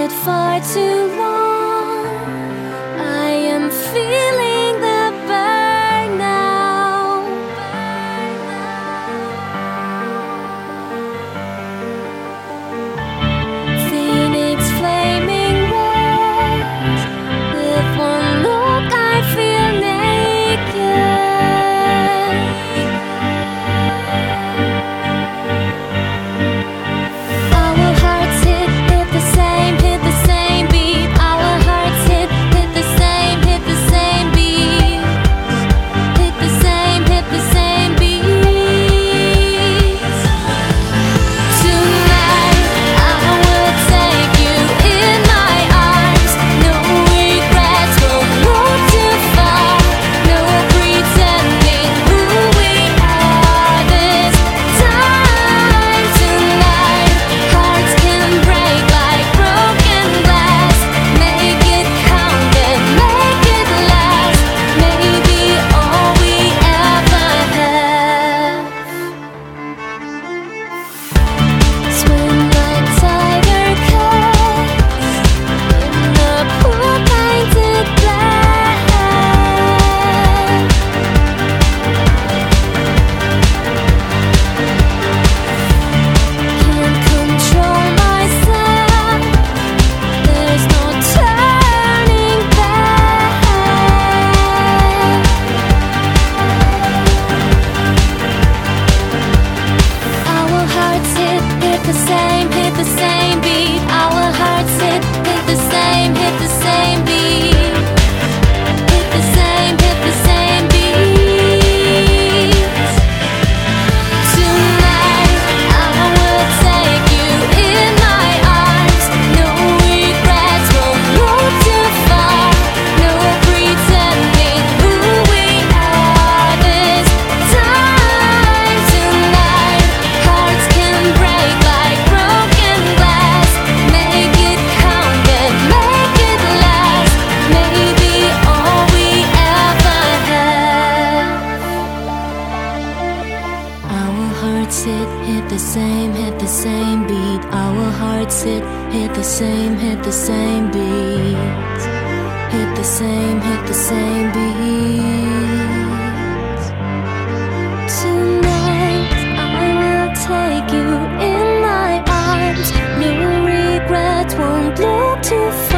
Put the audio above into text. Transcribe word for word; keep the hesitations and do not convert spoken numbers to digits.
waited far too long. I am feeling the burn now. Phoenix flaming red. With one look I feel naked. Our hearts hit, hit the same, hit the same beat. Our hearts hit, hit the same, hit the same beat. Hit the same, hit the same beat. Tonight I will take you in my arms. No regrets, won't move too far. No pretending who we are this time. Tonight hearts can break like broken glass. Make it count and make it last. Maybe all we ever have. Swim like tiger cats in the pool painted black. Can't control myself. There's no turning back. Our hearts hit, hit the same, hit the same beat. Our hearts hit, hit the same, hit the same beat. Hit the same, hit the same beat. Tonight I will take you in my arms. No regrets, won't move too far. No pretending who we are this time. Tonight hearts can break like broken glass. Make it count and make it last. Maybe all we ever have. Our hearts hit, hit the same, hit the same beat. Our hearts hit, hit the same, hit the same beat. Hit the same, hit the same beat. Tonight I will take you in my arms. No regrets, won't look too far.